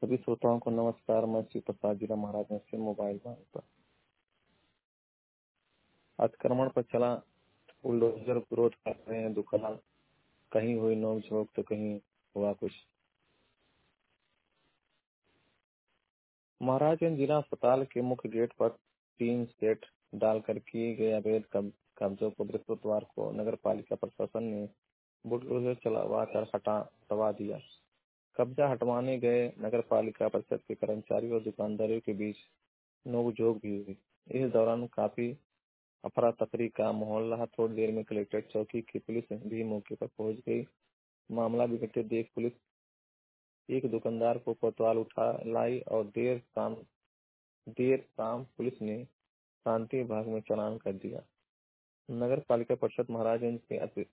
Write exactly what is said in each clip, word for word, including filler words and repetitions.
सभी श्रोताओं को नमस्कार। मैं श्री प्रसाद जिला महाराज से मोबाइल बांध पर अतिक्रमण पर चला बुलडोजर विरोध कर रहे हैं दुकान। कहीं हुई नोक-झोंक तो कहीं हुआ कुछ। महाराजगंज जिला अस्पताल के मुख्य गेट पर टीन सेट डालकर किए गए अवैध कब्जों को बृहस्पतिवार को नगर पालिका प्रशासन ने बुलडोजर चलवा कर हटा हटवा दिया। कब्जा हटवाने गए नगर पालिका परिषद के कर्मचारियों और दुकानदारों के बीच नोक-झोंक भी हुई। इस दौरान काफी अफरा तफरी का माहौल रहा। थोड़ी देर में कलेक्ट्रेट चौकी की पुलिस भी मौके पर पहुंच गई। मामला बिगड़ते देख पुलिस एक दुकानदार को कोतवाल उठा लाई और देर शाम देर शाम पुलिस ने शांति विभाग में चालान कर दिया। नगर पालिका परिषद महाराजगंज के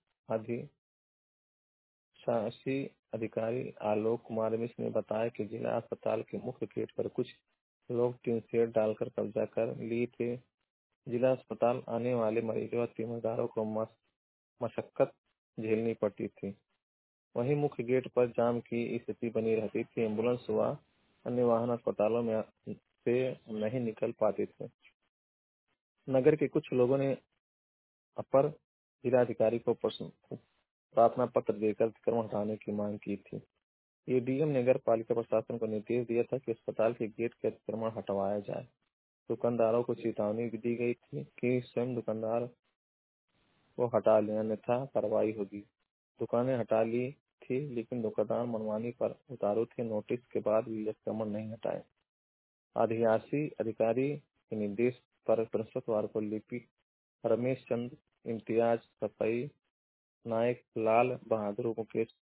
अधिशासी अधिकारी आलोक कुमार मिश्र ने बताया कि जिला अस्पताल के मुख्य गेट पर कुछ लोग टीन शेड डालकर कब्जा कर लिए थे। जिला अस्पताल आने वाले मरीजों और तीमारदारों को मशक्कत झेलनी पड़ती थी। वहीं मुख्य गेट पर जाम की स्थिति बनी रहती थी। एम्बुलेंस व अन्य वाहन अस्पतालों में से नहीं निकल पाते थे। नगर के कुछ लोगों ने अपर जिलाधिकारी को प्रार्थना पत्र देकर अतिक्रमण हटाने की मांग की थी। एडीएम ने नगर पालिका प्रशासन को निर्देश दिया था कि अस्पताल के गेट के अतिक्रमण हटवाया जाए। दुकानदारों को चेतावनी भी दी गई थी कि स्वयं दुकानदार को हटा लें अन्यथा कार्रवाई होगी। दुकानें हटा ली थी लेकिन दुकानदार मनमानी पर उतारू थे। नोटिस के बाद भी अतिक्रमण नहीं हटाए। अधिशासी अधिकारी के निर्देश पर बृहस्पतिवार को लिपिक रमेश चंद्र इम्तियाज, सफाई नायक लाल बहादुर, मुकेश